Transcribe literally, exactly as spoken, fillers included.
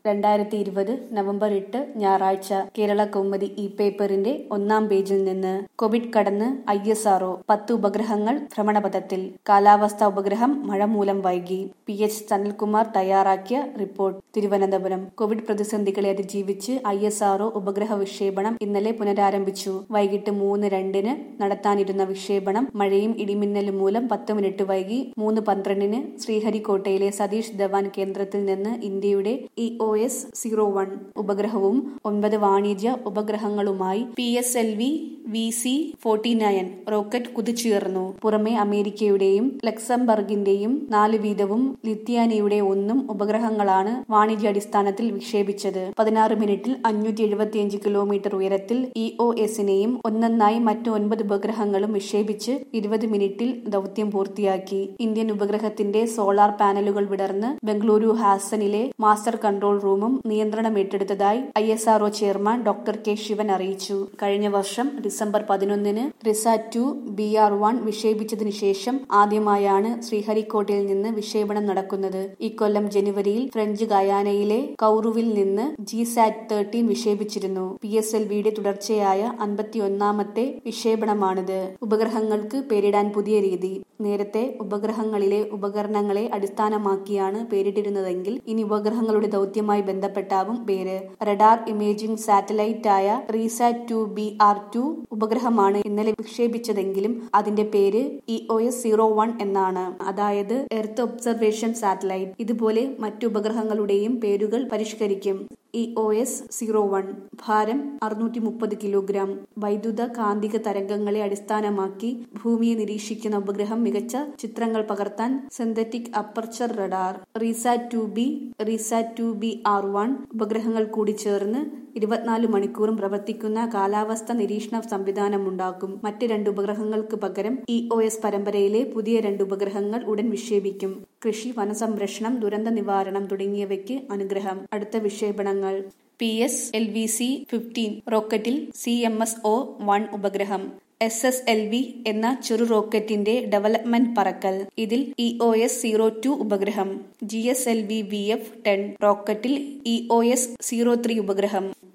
രണ്ടായിരത്തി ഇരുപത് നവംബർ എട്ട് ഞായറാഴ്ച കേരള കൗമുദി ഇ പേപ്പറിന്റെ ഒന്നാം പേജിൽ നിന്ന് കോവിഡ് കടന്ന് ഐ എസ് ആർഒ പത്ത് ഉപഗ്രഹങ്ങൾ ഭ്രമണപഥത്തിൽ. കാലാവസ്ഥാ ഉപഗ്രഹം മഴ മൂലം വൈകി. പി എച്ച് സനൽകുമാർ തയ്യാറാക്കിയ റിപ്പോർട്ട്. തിരുവനന്തപുരം. കോവിഡ് പ്രതിസന്ധികളെ അതിജീവിച്ച് ഐ എസ് ആർഒ ഉപഗ്രഹ വിക്ഷേപണം ഇന്നലെ പുനരാരംഭിച്ചു. വൈകിട്ട് മൂന്ന് രണ്ടിന് നടത്താനിരുന്ന വിക്ഷേപണം മഴയും ഇടിമിന്നലും മൂലം പത്ത് മിനിറ്റ് വൈകി. മൂന്ന് പന്ത്രണ്ടിന് ശ്രീഹരിക്കോട്ടയിലെ സതീഷ് ധവാൻ കേന്ദ്രത്തിൽ നിന്ന് ഇന്ത്യയുടെ E O S zero one ഉപഗ്രഹവും ഒൻപത് വാണിജ്യ ഉപഗ്രഹങ്ങളുമായി P S L V V C forty nine rocket കുതിച്ചുയർന്നു. പുറമെ അമേരിക്കയുടെയും ലക്സംബർഗിന്റെയും നാല് വീതവും ലിത്വാനിയയുടെ ഒന്നും ഉപഗ്രഹങ്ങളാണ് വാണിജ്യാടിസ്ഥാനത്തിൽ വിക്ഷേപിച്ചത്. പതിനാറ് മിനിറ്റിൽ അഞ്ഞൂറ്റി എഴുപത്തിയഞ്ച് കിലോമീറ്റർ ഉയരത്തിൽ ഇ ഒ എസിനെയും ഒന്നൊന്നായി മറ്റ് ഒൻപത് ഉപഗ്രഹങ്ങളും വിക്ഷേപിച്ച് ഇരുപത് മിനിറ്റിൽ ദൗത്യം പൂർത്തിയാക്കി. ഇന്ത്യൻ ഉപഗ്രഹത്തിന്റെ സോളാർ പാനലുകൾ വിടർന്ന് ബംഗളൂരു ഹാസനിലെ മാസ്റ്റർ കൺട്രോൾ റൂമും നിയന്ത്രണം ഏറ്റെടുത്തതായി I S R O chairman doctor K Sivan അറിയിച്ചു. കഴിഞ്ഞ വർഷം ഡിസംബർ പതിനൊന്നിന് RISAT two B R one വിക്ഷേപിച്ചതിനു ശേഷം ആദ്യമായാണ് ശ്രീഹരിക്കോട്ടയിൽ നിന്ന് വിക്ഷേപണം നടക്കുന്നത്. ഇക്കൊല്ലം ജനുവരിയിൽ ഫ്രഞ്ച് ഗയാനയിലെ കൌറുവിൽ നിന്ന് ജി സാറ്റ് തേർട്ടീൻ വിക്ഷേപിച്ചിരുന്നു. പി എസ് എൽ വിയുടെ തുടർച്ചയായ അൻപത്തിയൊന്നാമത്തെ വിക്ഷേപണമാണിത്. ഉപഗ്രഹങ്ങൾക്ക് പേരിടാൻ പുതിയ രീതി. നേരത്തെ ഉപഗ്രഹങ്ങളിലെ ഉപകരണങ്ങളെ അടിസ്ഥാനമാക്കിയാണ് പേരിട്ടിരുന്നതെങ്കിൽ ഇനി ഉപഗ്രഹങ്ങളുടെ ദൗത്യമായി ബന്ധപ്പെട്ടാവും പേര്. റഡാർ ഇമേജിംഗ് സാറ്റലൈറ്റ് ആയ RISAT two B R two ഉപഗ്രഹമാണ് ഇന്നലെ വിക്ഷേപിച്ചതെങ്കിലും അതിന്റെ പേര് E O S zero one എന്നാണ്. അതായത് എർത്ത് ഒബ്സർവേഷൻ സാറ്റലൈറ്റ്. ഇതുപോലെ മറ്റു ഉപഗ്രഹങ്ങളുടെയും പേരുകൾ പരിഷ്കരിക്കും. E O S zero one ഭാരം അറുന്നൂറ്റി മുപ്പത് കിലോഗ്രാം. വൈദ്യുത കാന്തിക തരംഗങ്ങളെ അടിസ്ഥാനമാക്കി ഭൂമിയെ നിരീക്ഷിക്കുന്ന ഉപഗ്രഹം. മികച്ച ചിത്രങ്ങൾ പകർത്താൻ synthetic aperture radar. RISAT two B RISAT two B R one ഉപഗ്രഹങ്ങൾ കൂടി ചേർന്ന് ഇരുപത്തിനാല് മണിക്കൂറും പ്രവർത്തിക്കുന്ന കാലാവസ്ഥ നിരീക്ഷണ സംവിധാനമുണ്ടാക്കും. മറ്റ് രണ്ട് ഉപഗ്രഹങ്ങൾക്ക് പകരം ഇ ഒ എസ് പരമ്പരയിലെ പുതിയ രണ്ട് ഉപഗ്രഹങ്ങൾ ഉടൻ വിക്ഷേപിക്കും. കൃഷി, വനസംരക്ഷണം, ദുരന്ത നിവാരണം തുടങ്ങിയവയ്ക്ക് അനുഗ്രഹം. അടുത്ത വിക്ഷേപണങ്ങൾ. P S L V C fifteen റോക്കറ്റിൽ C M S O one ഉപഗ്രഹം. എസ് എസ് എൽ വി എന്ന ചെറു റോക്കറ്റിന്റെ ഡെവലപ്മെന്റ് പറക്കൽ. ഇതിൽ E O S zero two ഉപഗ്രഹം. G S L V V F ten റോക്കറ്റിൽ E O S zero three ഉപഗ്രഹം.